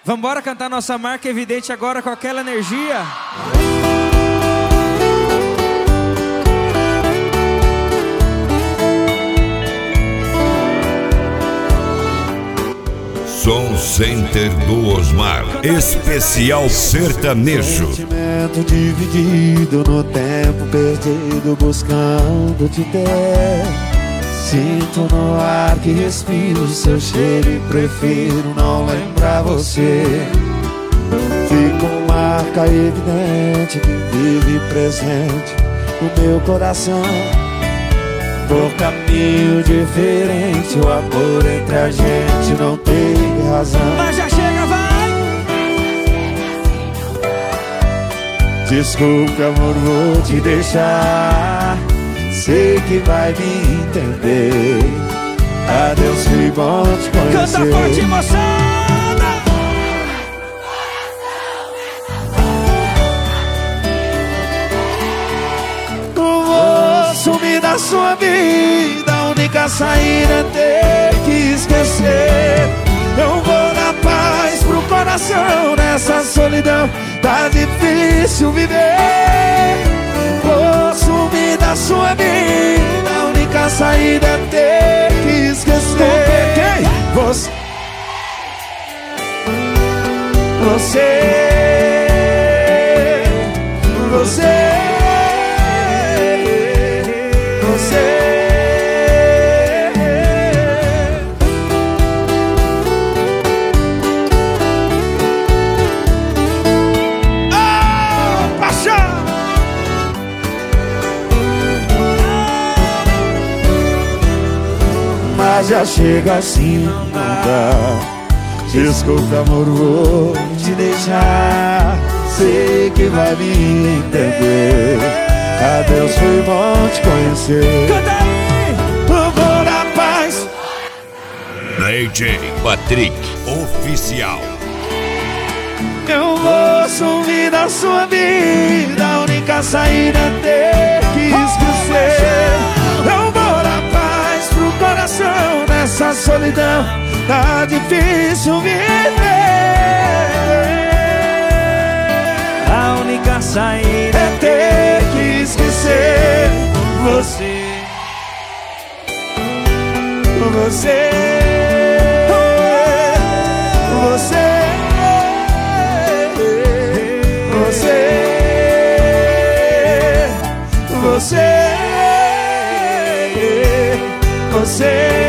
Vambora cantar nossa marca evidente agora com aquela energia. Som Center do Osmar, especial sertanejo. Sentimento dividido no tempo perdido, buscando te ter. Sinto no ar que respiro seu cheiro e prefiro não lembrar você. Fica uma marca evidente que vive presente no meu coração. Por caminho diferente, o amor entre a gente não teve razão. Mas já chega, vai! Desculpe, amor, vou te deixar. Sei que vai me entender. Adeus, foi bom te conhecer. Canta forte, moçada! Vou sumir da sua vida. A única saída é ter que esquecer. Eu vou dar paz pro coração. Nessa solidão tá difícil viver. Vou sumir da sua vida. A única saída é ter que esquecer. Você mas já chega assim, não dá. Desculpa, amor, vou te deixar. Sei que vai me entender. Adeus, foi bom te conhecer. Canta aí! Eu vou dar paz. DJ Patrick Oficial. Eu vou sumir da sua vida. A única saída é ter que esquecer. Eu vou dar paz pro coração. Nessa solidão tá difícil viver. A única saída É ter que esquecer você. Você. Você.